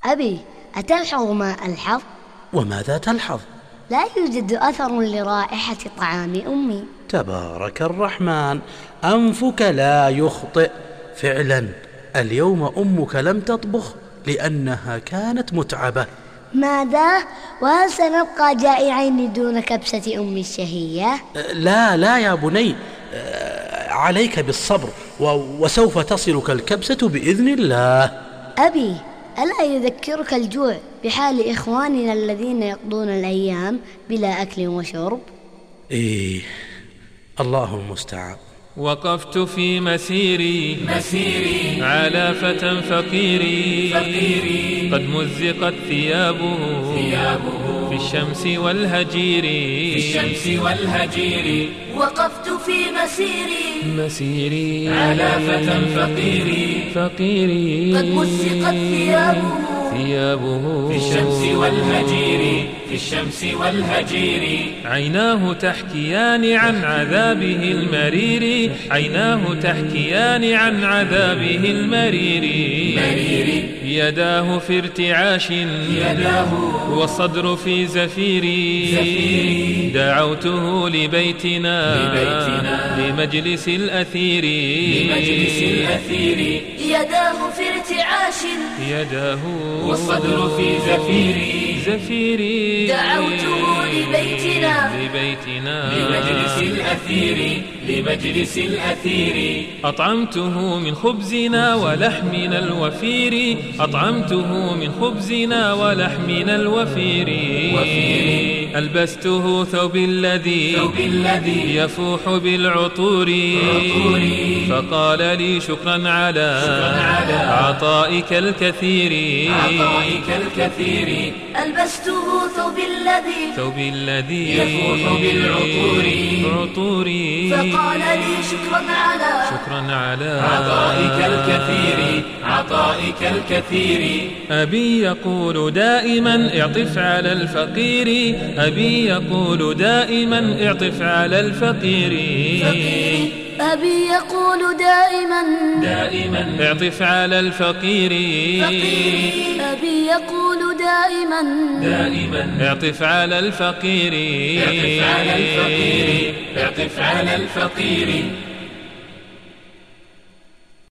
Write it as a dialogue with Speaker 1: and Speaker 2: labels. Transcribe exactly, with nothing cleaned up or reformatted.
Speaker 1: أبي، أتلحظ ما ألحظ؟
Speaker 2: وماذا تلحظ؟
Speaker 1: لا يوجد أثر لرائحة طعام أمي.
Speaker 2: تبارك الرحمن، أنفك لا يخطئ. فعلا اليوم أمك لم تطبخ لأنها كانت متعبة.
Speaker 1: ماذا؟ وهل سنبقى جائعين دون كبسة أمي الشهية؟
Speaker 2: لا لا يا بني، عليك بالصبر وسوف تصلك الكبسة بإذن الله.
Speaker 1: أبي، ألا يذكرك الجوع بحال إخواننا الذين يقضون الأيام بلا أكل وشرب؟
Speaker 2: إيه، الله المستعان.
Speaker 3: وقفت في مسيري مسيري على فتى فقيري فقيري قد مزقت ثيابه ثيابه في الشمس والهجير في الشمس والهجير.
Speaker 4: وقفت في مسيري
Speaker 3: مسيري
Speaker 4: على فتى فقيري
Speaker 3: فقيري
Speaker 4: قد مزقت ثيابه
Speaker 3: ثيابه
Speaker 4: في الشمس والهجير في الشمس والهجير.
Speaker 3: عيناه تحكيان عن عذابه المرير عيناه تحكيان عن عذابه المرير
Speaker 4: مرير.
Speaker 3: يداه في ارتعاش
Speaker 4: يداه
Speaker 3: والصدر في زفير
Speaker 4: زفير.
Speaker 3: دعوته لبيتنا
Speaker 4: لبيتنا
Speaker 3: لمجلس الأثير
Speaker 4: لمجلس الأثير. يداه في ارتعاش
Speaker 3: يداه
Speaker 4: والصدر في زفير
Speaker 3: زفير.
Speaker 4: دعوته لبيتنا
Speaker 3: لبيتنا
Speaker 4: لمجلس الأثير لمجلس الأثير.
Speaker 3: أطعمته من خبزنا ولحمنا الوفير أطعمته من خبزنا ولحمنا الوفير
Speaker 4: وفير.
Speaker 3: ألبسته ثوب الذي
Speaker 4: ثوب الذي
Speaker 3: يفوح بالعطور
Speaker 4: عطور.
Speaker 3: فقال لي شكرا على
Speaker 4: شكرا على
Speaker 3: عطائك الكثير
Speaker 4: عطائك الكثير. ألبسته ثوب الذي
Speaker 3: ثوب الذي
Speaker 4: يفوح بالعطور
Speaker 3: عطور.
Speaker 4: فقال لي شكرا على
Speaker 3: شكرا على
Speaker 4: عطائك الكثير عطائك الكثير.
Speaker 3: أبي يقول دائما اعطف على الفقير أبي يقول دائما اعطف على الفقير
Speaker 4: فقير.
Speaker 1: أبي يقول دائما
Speaker 4: دائما
Speaker 3: اعطف على الفقير
Speaker 4: فقير.
Speaker 1: أبي يقول دائما
Speaker 4: دائما
Speaker 3: اعطف على الفقير
Speaker 4: اعطف على الفقير اعطف على الفقير.